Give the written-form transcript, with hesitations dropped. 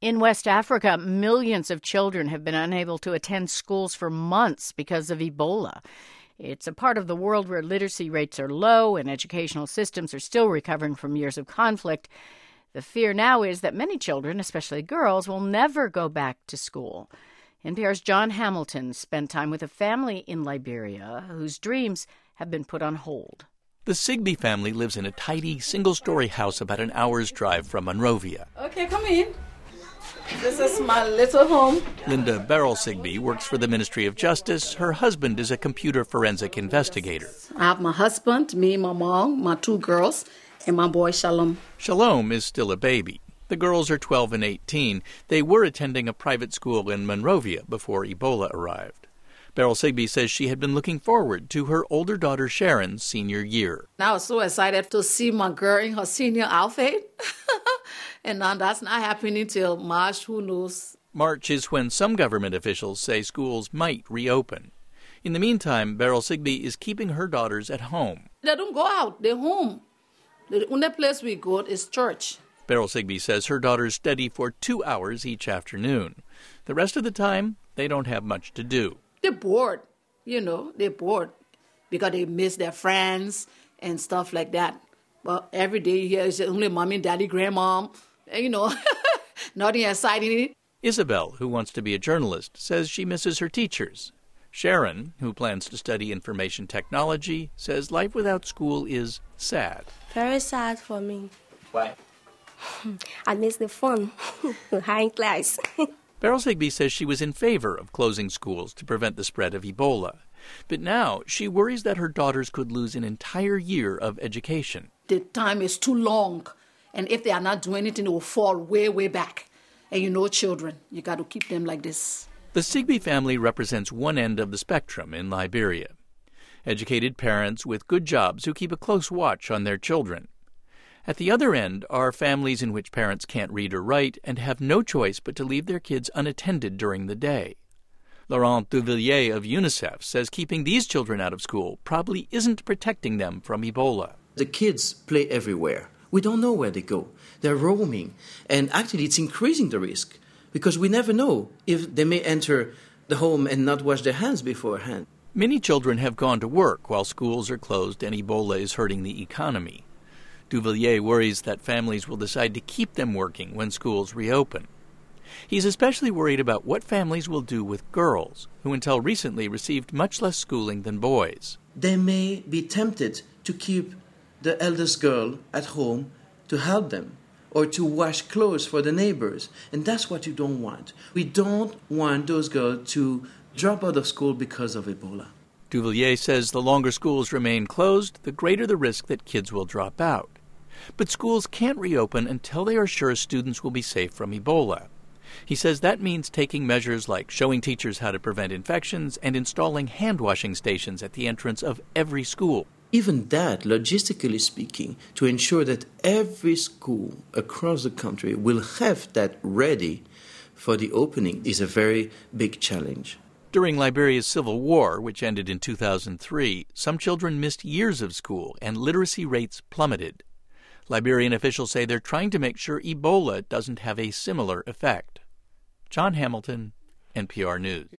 In West Africa, millions of children have been unable to attend schools for months because of Ebola. It's a part of the world where literacy rates are low and educational systems are still recovering from years of conflict. The fear now is that many children, especially girls, will never go back to school. NPR's John Hamilton spent time with a family in Liberia whose dreams have been put on hold. The Sigby family lives in a tidy, single-story house about an hour's drive from Monrovia. Okay, come in. This is my little home. Linda Beryl Sigby works for the Ministry of Justice. Her husband is a computer forensic investigator. I have my husband, me, my mom, my 2 girls, and my boy Shalom. Shalom is still a baby. The girls are 12 and 18. They were attending a private school in Monrovia before Ebola arrived. Beryl Sigby says she had been looking forward to her older daughter Sharon's senior year. I was so excited to see my girl in her senior outfit. And now that's not happening till March, who knows? March is when some government officials say schools might reopen. In the meantime, Beryl Sigby is keeping her daughters at home. They don't go out, they're home. The only place we go is church. Beryl Sigby says her daughters study for 2 hours each afternoon. The rest of the time, they don't have much to do. They're bored, they're bored because they miss their friends and stuff like that. But every day you hear it's only mommy, daddy, grandma, nothing exciting. Isabel, who wants to be a journalist, says she misses her teachers. Sharon, who plans to study information technology, says life without school is sad. Very sad for me. Why? I miss the fun, high class. Beryl Sigby says she was in favor of closing schools to prevent the spread of Ebola. But now she worries that her daughters could lose an entire year of education. The time is too long, and if they are not doing anything, it will fall way, way back. And children, you got to keep them like this. The Sigby family represents one end of the spectrum in Liberia. Educated parents with good jobs who keep a close watch on their children. At the other end are families in which parents can't read or write and have no choice but to leave their kids unattended during the day. Laurent Duvillier of UNICEF says keeping these children out of school probably isn't protecting them from Ebola. The kids play everywhere. We don't know where they go. They're roaming. And actually it's increasing the risk because we never know if they may enter the home and not wash their hands beforehand. Many children have gone to work while schools are closed and Ebola is hurting the economy. Duvillier worries that families will decide to keep them working when schools reopen. He's especially worried about what families will do with girls, who until recently received much less schooling than boys. They may be tempted to keep the eldest girl at home to help them or to wash clothes for the neighbors. And that's what you don't want. We don't want those girls to drop out of school because of Ebola. Duvillier says the longer schools remain closed, the greater the risk that kids will drop out. But schools can't reopen until they are sure students will be safe from Ebola. He says that means taking measures like showing teachers how to prevent infections and installing hand-washing stations at the entrance of every school. Even that, logistically speaking, to ensure that every school across the country will have that ready for the opening is a very big challenge. During Liberia's civil war, which ended in 2003, some children missed years of school and literacy rates plummeted. Liberian officials say they're trying to make sure Ebola doesn't have a similar effect. John Hamilton, NPR News.